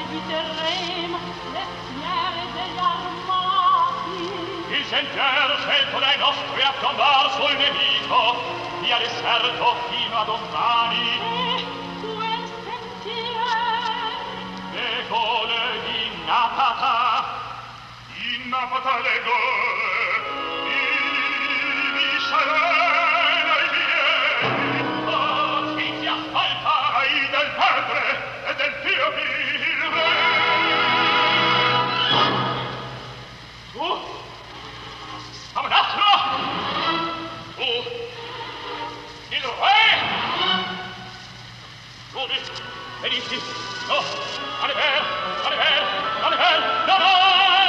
vi terremo le fiere degli armati. Il sentiero scelto dai nostri a tombar sul nemico, via deserto fino a domani. E quel sentiero Le gole innapata le gole, ivi serena i miei, oh, ci si ascolta, ai del padre e del Dio il re. Tu, Amanatro, tu, il re, dove, veniti, no, non è vero, non è vero, non è vero, no, no,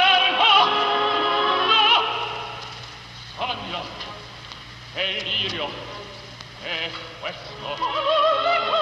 sogno, è lirio, è questo.